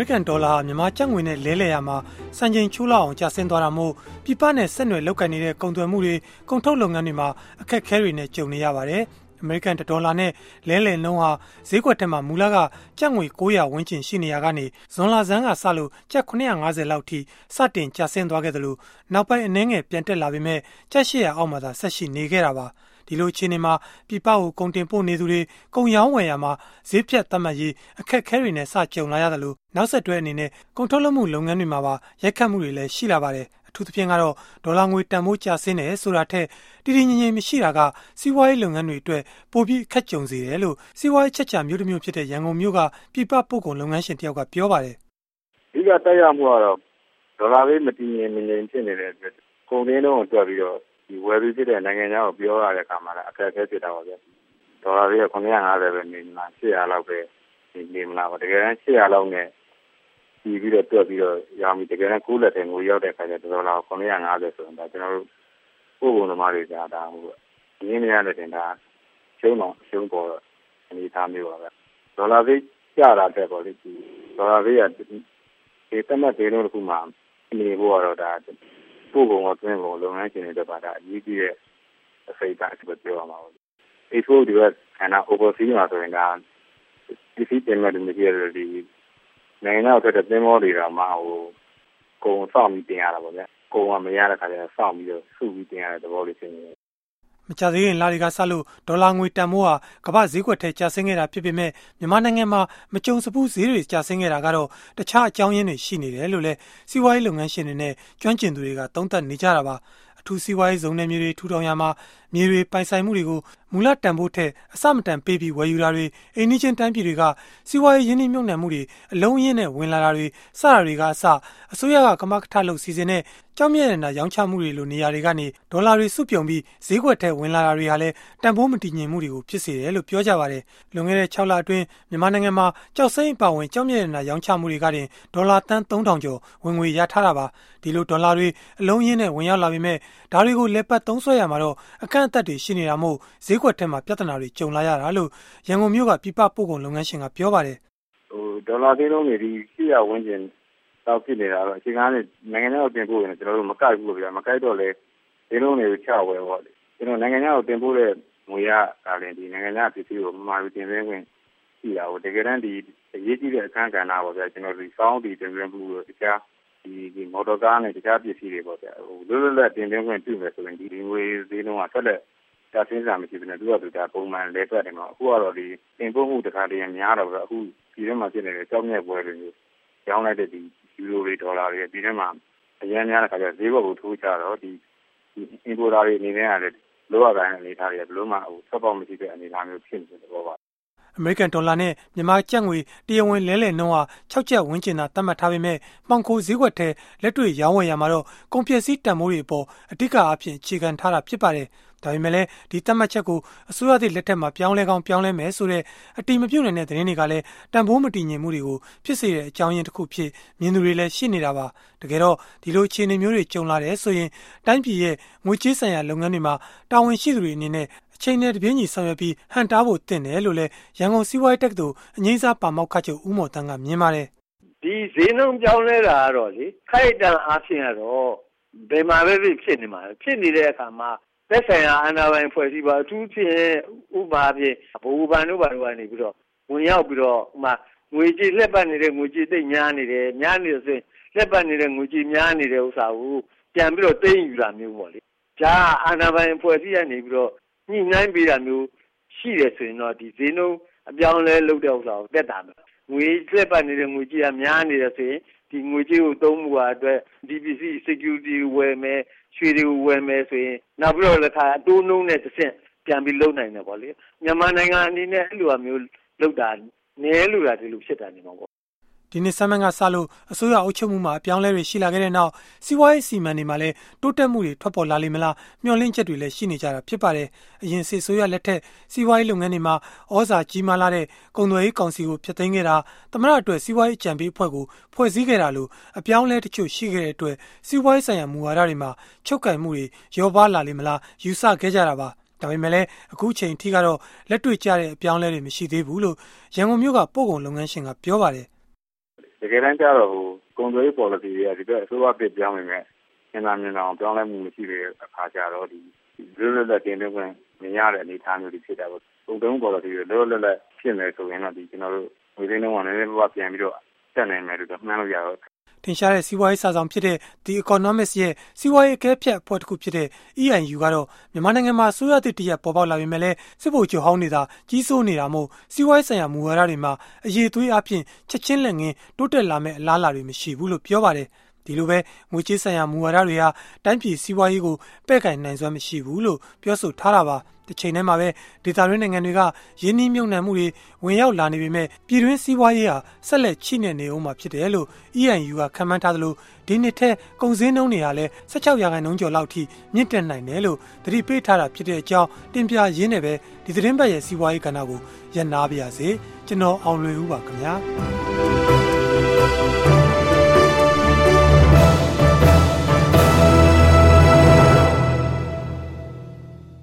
ရိကန်ဒေါ်လာမြန်မာကျပ်ငွေနဲ့လဲလှယ်ရမှာစံချိန်ချိုးလောက်အောင်ကျဆင်းသွားတာမို့ပြည်ပနဲ့ဆက်နွယ်လောက်ကိုင်နေတဲ့ကုန်သွယ်မှုတွေကုန်ထုတ်လုပ်ငန်းတွေမှာအခက်အခဲတွေနဲ့ကြုံနေရပါတယ်။အမေရိကန်ဒေါ်လာနဲ့လဲလှယ်နှုန်းဟာဈေးကွက်ထဲမှာမူလကကျပ်ငွေ900ဝန်းကျင်ရှိနေရကနေဇွန်လဆန်းကစလို့ကျပ်950လောက်ထိစတင်ကျဆင်းသွားခဲ့တယ်လို့နောက်ပိုင်းအနည်းငယ်ပြန်တက်လာပေမဲ့ကျပ်800အောက်မှာသာဆက်ရှိနေခဲ့တာပါ။ဒီလိုအခြေအနေမှာပြည်ပကိုကုန်တင်ပို့နေသူတွေကုန်ရောင်းဝယ်ရမှာဈေးဖြတ်သတ်မှတ်ရေးအခက်အခဲတွေနဲ့စကြုံလာရတယ်လို့နောက်ဆက်တွဲအနေနဲ့ကုန်ထုတ်လုပ်မှုလုပ်ငန်းတွေမှာပါရိုက်ခတ်မှုတွေလည်းရှိလာပါတယ်။အထူးသဖြင့်ကတော့ဒေါ်လာငွေတန်ဖိုးကျဆင်းတယ်ဆိုတာထက်တည်တည်ငြိမ်ငြိမ်မရှိတာကစီးပွားရေးလုပ်ငန်းတွေအတွက်ပိုပြီးအခက်ကြုံစေတယ်လို့စီးပွားရေးချက်ချာမျိုးတစ်မျိုးဖြစ်တဲ့ရန်ကုန်မြို့ကပြည်ပပို့ကုန်လုပ်ငန်းရှင်တယောက်ကပြောပါတယ်။ဒီကတက်ရမှုကတော့ဒေါ်လာလေးမတည်ငြိမ်မငြိမ်ဖြစ်နေတဲ့အတွက်ကုန်ရင်းတော့တွက်ပြီးတော့ဒီဝယ်ပြီးဖြစ်တဲ့နိုင်ငံခြားကိုပြောရတဲ့အခါမှာလည်းအခက်အခဲဖြစ်တာပါဗျ။ဒေါ်လာလေးက950ပဲနေမှာ800လောက်ပဲနေမလားပါတကယ်တမ်း800လောက်နဲ့ပြီးပြီးတော့တွက်ပြီးတော့ရောင်းပြီးတကယ်တမ်းကိုးလက်တဲ့ငွေရောက်တဲ့အခါကျဒေါ်လာ950ဆိုရင်ဒါကျွန်တော်တို့ပို့ကုန်သမားတွေကဒါဟိုရင်းနေရတဲ့တင်ဒါရှုံးပေါ်အနေထားမျိုးပါပဲဒေါ်လာဈေးကျတာတဲ့ပေါ့လေဒီဒေါ်လာဈေးကဒီတမတ်ဒေးလုံးတစ်ခုမှနေဖို့ကတော့ဒါပို့ကုန်ကတွင်းကုန်လုပ်ငန်းရှင်တွေတော့ပါဒါအကြီးကြီးတဲ့အစိတ်အပိုင်းပြောရမှာပေါ့။ export တွေကoverseas မှာဆိုရင်ဒါဒီစီတင်မဲ့တွေကြည့်ရတဲ့ဒီနိုင်ငံတော်အတွက်သင်္ဘောတွေတော့မှဟိုကုန်ဆောင်ပြီးတင်ရတာပေါ့ဗျာ။ကုန်ကမရတဲ့ခါကျတော့စောင့်ပြီးတော့စုပြီးတင်ရတဲ့သဘောလေးဖြစ်နေတယ်။မကြသေးခင်လတွေကစလို့ဒေါ်လာငွေတန်ဖိုးဟာကမ္ဘာဈေးကွက်ထဲကျဆင်းခဲ့တာဖြစ်ပေမဲ့မြန်မာနိုင်ငံမှာမကြုံစဖူးဈေးတွေကျဆင်းခဲ့တာကတော့တခြားအကြောင်းရင်းတွေရှိနေတယ်လို့လည်းစီးပွားရေးလုပ်ငန်းရှင်တွေနဲ့ကျွမ်းကျင်သူတွေကသုံးသပ်နေကြတာပါ။အထူးစီးပွားရေးဇုံနယ်မြေတွေထူထောင်ရမှာမြေတွေပိုင်ဆိုင်မှုတွေကိုမူလတန်ဖိုးထက်အစမတန်ပေးပြီးဝယ်ယူတာတွေအိမ်နီးချင်းတိုင်းပြည်တွေကစီးပွားရေးရင်းနှီးမြှုပ်နှံမှုတွေအလုံးအင်းနဲ့ဝင်လာတာတွေစတာတွေကအစိုးရကကမကထလုပ်စီစဉ်တဲ့ကြောက်မြဲတဲ့ရောင်းချမှုတွေလိုနေရာတွေကနေဒေါ်လာတွေစုပြုံပြီးဈေးကွက်ထဲဝင်လာတာတွေဟာလည်းတန်ဖိုးမတည်ငြိမ်မှုတွေကိုဖြစ်စေတယ်လို့ပြောကြပါတယ်။လွန်ခဲ့တဲ့6လအတွင်းမြန်မာနိုင်ငံမှာကြောက်စိမ့်အပါဝင်ကြောက်မြဲတဲ့ရောင်းချမှုတွေကတင်ဒေါ်လာတန်း3000ကျော်ဝင်ငွေရထားတာပါ။ဒီလိုဒေါ်လာတွေအလုံးအင်းနဲ့ဝင်ရောက်လာပေမဲ့ဒါတွေကိုလက်ပတ်သုံးစွဲရမှာတော့အခန့်အသတ်တွေရှိနေတာမို့ဈေးကွက်ထဲမှာပြဿနာတွေကြုံလာရတာလို့ရန်ကုန်မြို့ကပြည်ပပို့ကုန်လုပ်ငန်းရှင်ကပြောပါတယ်။ဒေါ်လာဈေးနှုန်းတွေဒီ800ဝန်းကျင်တော့ဖြစ်နေတာတော့အချိန်ကားနဲ့နိုင်ငံခြားကိုတင်ပို့ရင်ကျွန်တော်တို့မကိုက်ဘူးဗျာမကိုက်တော့လေဈေးနှုန်းတွေကိုချဝယ်ပေါ့လေကျွန်တော်နိုင်ငံခြားကိုတင်ပို့တဲ့ငွေရဒါလည်းဒီနိုင်ငံခြားပစ္စည်းကိုမှာပြီးတင်သွင်းခွင့်ရှိတာကိုတကယ်တမ်းဒီအရေးကြီးတဲ့အခန်းကဏ္ဍပေါ့ဗျာကျွန်တော်ဒီစောင်းဒီတင်သွင်းမှုတို့တခြားဒီမော်တော်ကားနဲ့တခြားပစ္စည်းတွေပေါ့ဗျာဟိုလွတ်လွတ်လပ်တင်သွင်းခွင့်ပြုမယ်ဆိုရင်ဒီငွေဈေးနှုန်းကဆက်လက်ကျဆင်းစာမရှိဘူးနဲ့သူကသူဒါပုံမှန်လဲထွက်တယ်မှာအခုကတော့ဒီတင်ပို့မှုတစ်ခါတည်းများတော့ဗျာအခုဒီထဲမှာဖြစ်နေတဲ့ကြောက်မြက်ပွဲတွေရောင်းလိုက်တဲ့ဒီယူရိုတွေဒေါ်လာတွေဒီထဲမှာအများများတဲ့ခါကျဈေးဘက်ကိုထိုးချတော့ဒီ importer တွေအနေနဲ့ကလည်းလောရတိုင်းအနေထားတွေဘလို့မှဟိုဆက်ပေါက်မရှိတဲ့အနေအထားမျိုးဖြစ်နေတဲ့သဘောပါအမေရိကန်ဒေါ်လာနဲ့မြန်မာကျပ်ငွေတရားဝင်လဲလှယ်နှုန်းဟာ6ကျပ်ဝန်းကျင်သာသတ်မှတ်ထားပေမဲ့မှောင်ခိုဈေးကွက်ထဲလက်တွေ့ရောင်းဝယ်ရမှာတော့ကုန်ပစ္စည်းတန်ဖိုးတွေအပေါ်အဓိကအဖြစ်အခြေခံထားတာဖြစ်ပါတယ်။ဒါပေမဲ့လည်းဒီသတ်မှတ်ချက်ကိုအစိုးရသစ်လက်ထက်မှာပြောင်းလဲကောင်းပြောင်းလဲမယ်ဆိုတဲ့အတိမပြုတ်နိုင်တဲ့သတင်းတွေကလည်းတန်ဖိုးမတည်ငြိမ်မှုတွေကိုဖြစ်စေတဲ့အကြောင်းရင်းတစ်ခုဖြစ်မြင်သူတွေလည်းရှိနေတာပါ။တကယ်တော့ဒီလိုအခြေအနေမျိုးတွေကြုံလာတယ်ဆိုရင်တိုင်းပြည်ရဲ့ငွေကြေးဆိုင်ရာလုပ်ငန်းတွေမှာတာဝန်ရှိသူတွေအနေနဲ့အချိန်နဲ့တပြေးညီဆောင်ရွက်ပြီးဟန်တားဖို့တင်တယ်လို့လည်းရန်ကုန်စီးပွားရေးတက္ကသိုလ်အငိမ့်စားပါမောက္ခချုပ်ဦးမော်တန်းကမြင်ပါတယ်ဒီဈေးနှုန်းပြောင်းလဲတာကတော့လေခိုက်တန်အားဖြင့်ကတော့ဘယ်မှာပဲဖြစ်နေမှာဖြစ်နေတဲ့အခါမှာသက်ဆိုင်ရာအာဏာပိုင်ဖွဲ့စည်းပါအထူးဖြင့်ဥပမာဖြင့်ဘိုလ်ဘဏ်တို့ဘာလို့ကနေပြီးတော့ဝင်ရောက်ပြီးတော့ဥမာငွေကြေးလက်ပတ်နေတဲ့ငွေကြေးသိပ်များနေတယ်ဆိုရင်လက်ပတ်နေတဲ့ငွေကြေးများနေတဲ့ဥစ္စာကိုပြန်ပြီးတော့သိမ်းယူတာမျိုးပေါ့လေဒါအာဏာပိုင်ဖွဲ့စည်းရနေပြီးတော့ညှိနှိုင်းပေးတာမျိုးရှိတယ်ဆိုရင်တော့ဒီဈေးနှုန်းအပြောင်းလဲလုပ်တဲ့ဥစ္စာကိုတက်တာမယ်ငွေလက်ပတ်နေတဲ့ငွေကြေးကများနေတယ်ဆိုရင်ဒီငွေကြေးကိုသုံးမှုအတွက် DPC security ဝယ်မယ်ရွှေတွေဝယ်မယ်ဆိုရင်နောက်ပြီးတော့လည်းခါအတိုးနှုန်းနဲ့တစ်ဆင့်ပြန်ပြီးလုပ်နိုင်တယ်ပေါ့လေမြန်မာနိုင်ငံအနေနဲ့အဲ့လိုမျိုးလုပ်တာနည်းလို့တာဒီလိုဖြစ်တာနေမှာပေါ့ဒီနေ့ဆမ်မန်ကစလို့အစိုးရအုပ်ချုပ်မှုမှာအပြောင်းလဲတွေရှိလာခဲ့တဲ့နောက်စီးပွားရေးစီမံတွေမှာလည်းတိုးတက်မှုတွေထွက်ပေါ်လာလိမ့်မလားမျှော်လင့်ချက်တွေလည်းရှိနေကြတာဖြစ်ပါတယ်အရင်စစ်ဆိုးရလက်ထက်စီးပွားရေးလုပ်ငန်းတွေမှာဩဇာကြီးမားလာတဲ့ကုန်သွယ်ရေးကောင်စီကိုဖျက်သိမ်းခဲ့တာသမရအတွက်စီးပွားရေးကြံပေးအဖွဲ့ကိုဖွဲ့စည်းခဲ့တာလို့အပြောင်းလဲတချို့ရှိခဲ့တဲ့အတွက်စီးပွားရေးဆိုင်ရာမူဝါဒတွေမှာချုပ်ကိုင်မှုတွေရောပါလာလိမ့်မလားယူဆခဲ့ကြတာပါဒါပေမဲ့လည်းအခုချိန်ထိကတော့လက်တွေ့ကျတဲ့အပြောင်းလဲတွေမရှိသေးဘူးလို့ရန်ကုန်မြို့ကပို့ကုန်လုပ်ငန်းရှင်ကပြောပါတယ်တကယ်တမ်းကျတော့ကုန်သွယ်ရေး policy တွေကဒီဘက်အစိုးရအသစ်ပြောင်းနေမယ်မြင်အောင်ပြောင်းလဲမှုမရှိတဲ့အခါကျတော့ဒီလွတ်လပ်တင်သွင်းခွင့်မရတဲ့အနေအထားမျိုးတွေဖြစ်တာပေါ့ကုန်သွယ်မှု policy တွေလွတ်လပ်ဖြစ်မယ်ဆိုရင်တော့ဒီကျွန်တော်တို့ငွေသိန်းနှုန်းကနည်းနည်းပါးပြန်ပြီးတော့တက်နိုင်မယ်လို့မှန်းလို့ရတော့ထင်ရှားတဲ့စီးပွားရေးစာဆောင်ဖြစ်တဲ့ The Economist ရဲ့စီးပွားရေးအကဲဖြတ်အဖွဲ့တစ်ခုဖြစ်တဲ့ EIU ကတော့မြန်မာနိုင်ငံမှာဆိုရသစ်တရက်ပေါ်ပေါက်လာပြီမဲ့လည်းစစ်ဗိုလ်ချုပ်ဟောင်းနေတာကြီးစိုးနေတာမို့စီးပွားရေးဆိုင်ရာမူဝါဒတွေမှာအရေးသွေးအဖြစ်ချက်ချင်းလက်ငင်းတိုးတက်လာမဲ့အလားအလာတွေမရှိဘူးလို့ပြောပါတယ်ဒီလိုပဲငွေကြေးဆိုင်ရာမူဝါဒတွေဟာတိုင်းပြည်စီးပွားရေးကိုပဲ့ကင်နိုင်စွမ်းမရှိဘူးလို့ပြောဆိုထားတာပါတစ်ချိန်တည်းမှာပဲဒေသတွင်းနိုင်ငံတွေကယင်းနှိမ့်မြုပ်နှံမှုတွေဝင်ရောက်လာနေပေမဲ့ပြည်တွင်းစီးပွားရေးဟာဆက်လက်ချိနဲ့နေအောင်မှာဖြစ်တယ်လို့ EIU ကခန့်မှန်းထားသလိုဒီနှစ်ထဲကုန်စည်နှုန်းတွေဟာလည်း16%ကျော်လောက်ထိမြင့်တက်နိုင်တယ်လို့သတိပေးထားတာဖြစ်တဲ့အကြောင်းတင်ပြရင်းနဲ့ပဲဒီသတင်းပတ်ရဲ့စီးပွားရေးကဏ္ဍကိုရပ်နားပါရစေကျွန်တော်အောင်လွင်ဦးပါခင်ဗျာ